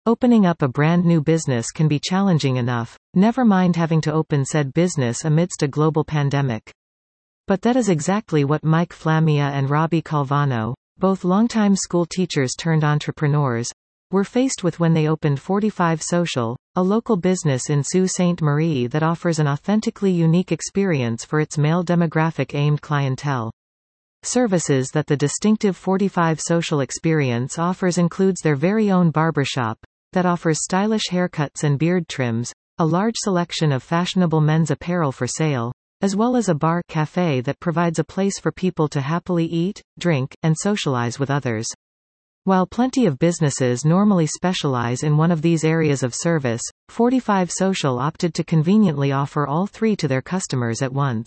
Opening up a brand new business can be challenging enough, never mind having to open said business amidst a global pandemic. But that is exactly what Mike Flamia and Robbie Calvano, both longtime school teachers turned entrepreneurs, were faced with when they opened 45 Social, a local business in Sault Ste. Marie that offers an authentically unique experience for its male demographic-aimed clientele. Services that the distinctive 45 Social experience offers includes their very own barbershop, that offers stylish haircuts and beard trims, a large selection of fashionable men's apparel for sale, as well as a bar cafe that provides a place for people to happily eat, drink, and socialize with others. While plenty of businesses normally specialize in one of these areas of service, 45 Social opted to conveniently offer all three to their customers at once.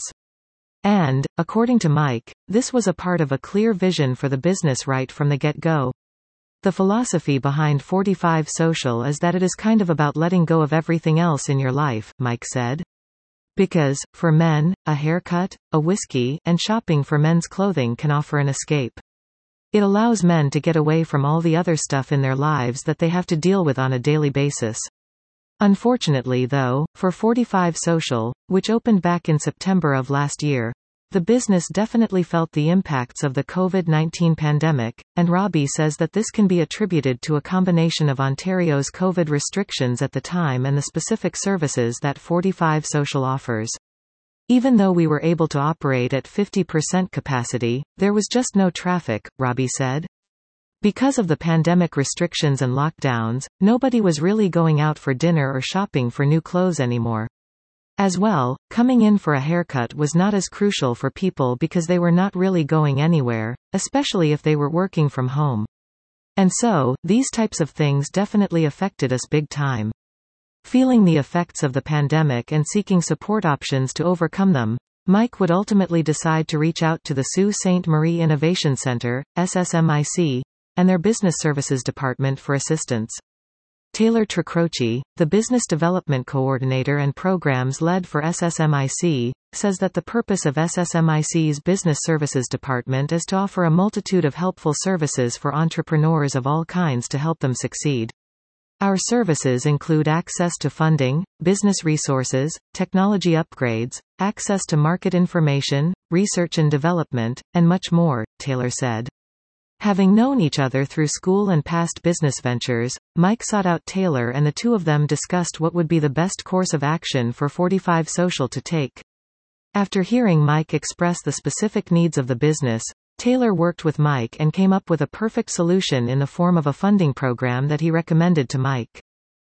And, according to Mike, this was a part of a clear vision for the business right from the get-go. The philosophy behind 45 Social is that it is kind of about letting go of everything else in your life, Mike said. Because, for men, a haircut, a whiskey, and shopping for men's clothing can offer an escape. It allows men to get away from all the other stuff in their lives that they have to deal with on a daily basis. Unfortunately though, for 45 Social, which opened back in September of last year, the business definitely felt the impacts of the COVID-19 pandemic, and Robbie says that this can be attributed to a combination of Ontario's COVID restrictions at the time and the specific services that 45 Social offers. Even though we were able to operate at 50% capacity, there was just no traffic, Robbie said. Because of the pandemic restrictions and lockdowns, nobody was really going out for dinner or shopping for new clothes anymore. As well, coming in for a haircut was not as crucial for people because they were not really going anywhere, especially if they were working from home. And so, these types of things definitely affected us big time. Feeling the effects of the pandemic and seeking support options to overcome them, Mike would ultimately decide to reach out to the Sault Ste. Marie Innovation Centre, SSMIC, and their Business Services Department for assistance. Taylor Tricroci, the Business Development Coordinator and Programs Lead for SSMIC, says that the purpose of SSMIC's Business Services Department is to offer a multitude of helpful services for entrepreneurs of all kinds to help them succeed. Our services include access to funding, business resources, technology upgrades, access to market information, research and development, and much more, Taylor said. Having known each other through school and past business ventures, Mike sought out Taylor and the two of them discussed what would be the best course of action for 45 Social to take. After hearing Mike express the specific needs of the business, Taylor worked with Mike and came up with a perfect solution in the form of a funding program that he recommended to Mike.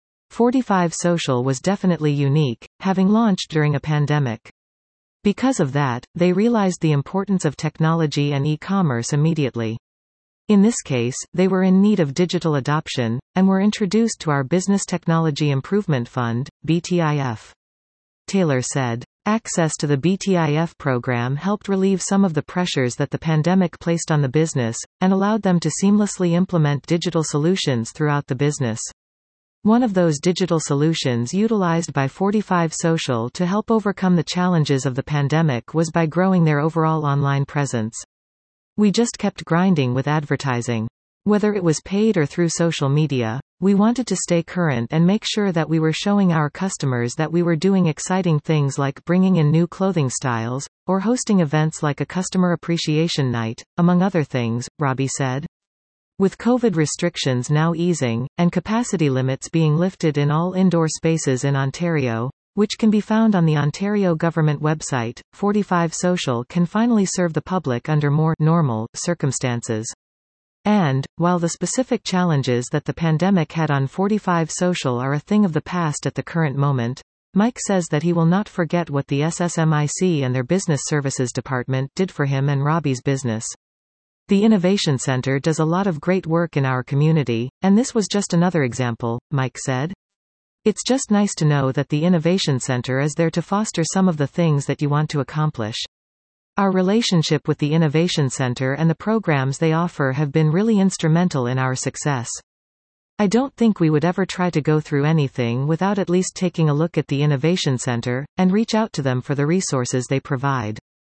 45 Social was definitely unique, having launched during a pandemic. Because of that, they realized the importance of technology and e-commerce immediately. In this case, they were in need of digital adoption, and were introduced to our Business Technology Improvement Fund, BTIF. Taylor said. Access to the BTIF program helped relieve some of the pressures that the pandemic placed on the business, and allowed them to seamlessly implement digital solutions throughout the business. One of those digital solutions utilized by 45 Social to help overcome the challenges of the pandemic was by growing their overall online presence. We just kept grinding with advertising. Whether it was paid or through social media, we wanted to stay current and make sure that we were showing our customers that we were doing exciting things like bringing in new clothing styles, or hosting events like a customer appreciation night, among other things, Robbie said. With COVID restrictions now easing, and capacity limits being lifted in all indoor spaces in Ontario, which can be found on the Ontario government website, 45 Social can finally serve the public under more normal circumstances. And, while the specific challenges that the pandemic had on 45 Social are a thing of the past at the current moment, Mike says that he will not forget what the SSMIC and their Business Services Department did for him and Robbie's business. The Innovation Centre does a lot of great work in our community, and this was just another example, Mike said. It's just nice to know that the Innovation Centre is there to foster some of the things that you want to accomplish. Our relationship with the Innovation Centre and the programs they offer have been really instrumental in our success. I don't think we would ever try to go through anything without at least taking a look at the Innovation Centre, and reach out to them for the resources they provide.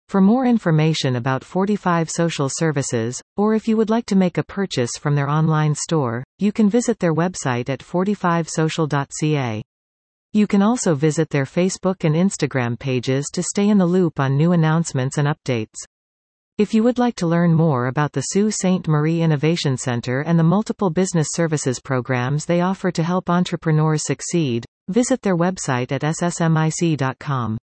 For more information about 45 Social Services, or if you would like to make a purchase from their online store, you can visit their website at 45social.ca. You can also visit their Facebook and Instagram pages to stay in the loop on new announcements and updates. If you would like to learn more about the Sault Ste. Marie Innovation Center and the multiple business services programs they offer to help entrepreneurs succeed, visit their website at ssmic.com.